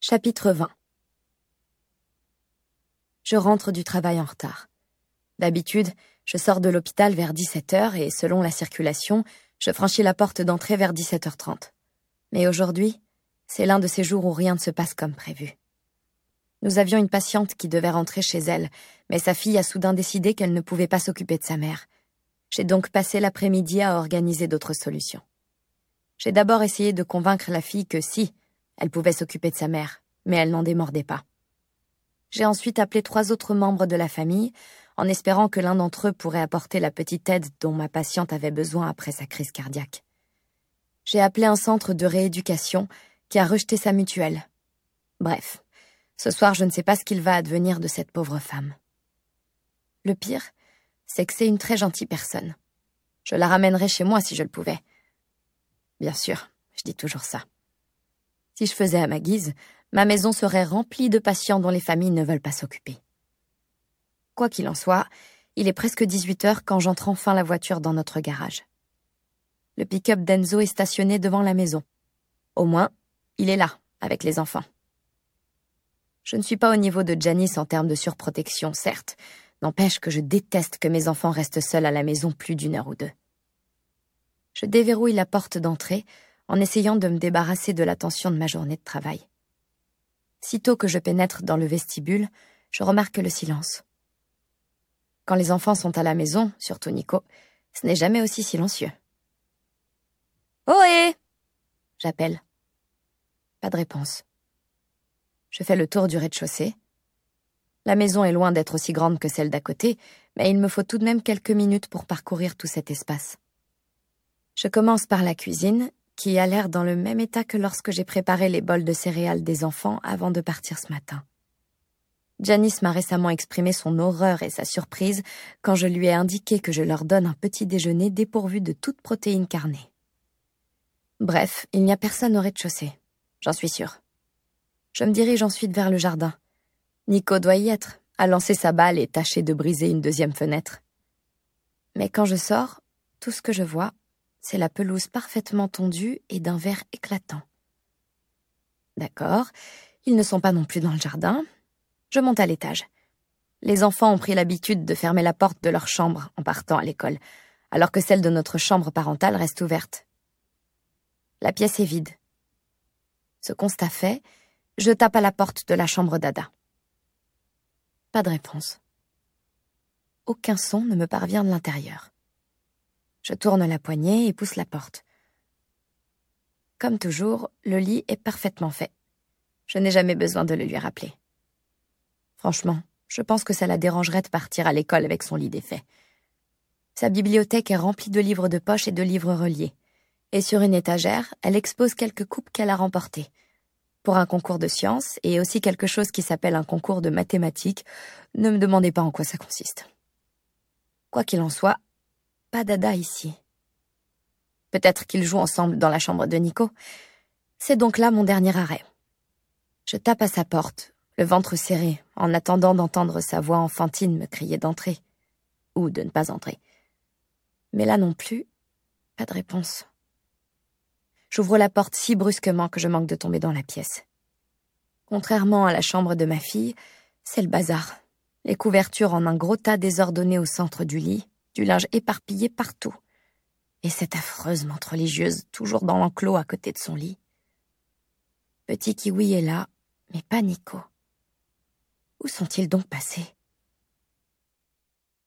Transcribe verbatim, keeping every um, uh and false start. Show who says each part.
Speaker 1: Chapitre vingt. Je rentre du travail en retard. D'habitude, je sors de l'hôpital vers dix-sept heures et, selon la circulation, je franchis la porte d'entrée vers dix-sept heures trente. Mais aujourd'hui, c'est l'un de ces jours où rien ne se passe comme prévu. Nous avions une patiente qui devait rentrer chez elle, mais sa fille a soudain décidé qu'elle ne pouvait pas s'occuper de sa mère. J'ai donc passé l'après-midi à organiser d'autres solutions. J'ai d'abord essayé de convaincre la fille que si, elle pouvait s'occuper de sa mère, mais elle n'en démordait pas. J'ai ensuite appelé trois autres membres de la famille, en espérant que l'un d'entre eux pourrait apporter la petite aide dont ma patiente avait besoin après sa crise cardiaque. J'ai appelé un centre de rééducation qui a rejeté sa mutuelle. Bref, ce soir je ne sais pas ce qu'il va advenir de cette pauvre femme. Le pire, c'est que c'est une très gentille personne. Je la ramènerais chez moi si je le pouvais. Bien sûr, je dis toujours ça. Si je faisais à ma guise, ma maison serait remplie de patients dont les familles ne veulent pas s'occuper. Quoi qu'il en soit, il est presque dix-huit heures quand j'entre enfin la voiture dans notre garage. Le pick-up d'Enzo est stationné devant la maison. Au moins, il est là, avec les enfants. Je ne suis pas au niveau de Janice en termes de surprotection, certes. N'empêche que je déteste que mes enfants restent seuls à la maison plus d'une heure ou deux. Je déverrouille la porte d'entrée en essayant de me débarrasser de la tension de ma journée de travail. Sitôt que je pénètre dans le vestibule, je remarque le silence. Quand les enfants sont à la maison, surtout Nico, ce n'est jamais aussi silencieux. « Ohé !» j'appelle. Pas de réponse. Je fais le tour du rez-de-chaussée. La maison est loin d'être aussi grande que celle d'à côté, mais il me faut tout de même quelques minutes pour parcourir tout cet espace. Je commence par la cuisine, qui a l'air dans le même état que lorsque j'ai préparé les bols de céréales des enfants avant de partir ce matin. Janice m'a récemment exprimé son horreur et sa surprise quand je lui ai indiqué que je leur donne un petit déjeuner dépourvu de toute protéine carnée. Bref, il n'y a personne au rez-de-chaussée, j'en suis sûre. Je me dirige ensuite vers le jardin. Nico doit y être, a lancé sa balle et tâché de briser une deuxième fenêtre. Mais quand je sors, tout ce que je vois, c'est la pelouse parfaitement tondue et d'un vert éclatant. D'accord, ils ne sont pas non plus dans le jardin. Je monte à l'étage. Les enfants ont pris l'habitude de fermer la porte de leur chambre en partant à l'école, alors que celle de notre chambre parentale reste ouverte. La pièce est vide. Ce constat fait, je tape à la porte de la chambre d'Ada. Pas de réponse. Aucun son ne me parvient de l'intérieur. Je tourne la poignée et pousse la porte. Comme toujours, le lit est parfaitement fait. Je n'ai jamais besoin de le lui rappeler. Franchement, je pense que ça la dérangerait de partir à l'école avec son lit défait. Sa bibliothèque est remplie de livres de poche et de livres reliés. Et sur une étagère, elle expose quelques coupes qu'elle a remportées. Pour un concours de sciences, et aussi quelque chose qui s'appelle un concours de mathématiques, ne me demandez pas en quoi ça consiste. Quoi qu'il en soit, pas d'Ada ici. Peut-être qu'ils jouent ensemble dans la chambre de Nico. C'est donc là mon dernier arrêt. Je tape à sa porte, le ventre serré, en attendant d'entendre sa voix enfantine me crier d'entrer. Ou de ne pas entrer. Mais là non plus, pas de réponse. J'ouvre la porte si brusquement que je manque de tomber dans la pièce. Contrairement à la chambre de ma fille, c'est le bazar. Les couvertures en un gros tas désordonné au centre du lit, du linge éparpillé partout. Et cette affreuse menthe religieuse toujours dans l'enclos à côté de son lit. Petit Kiwi est là, mais pas Nico. Où sont-ils donc passés ?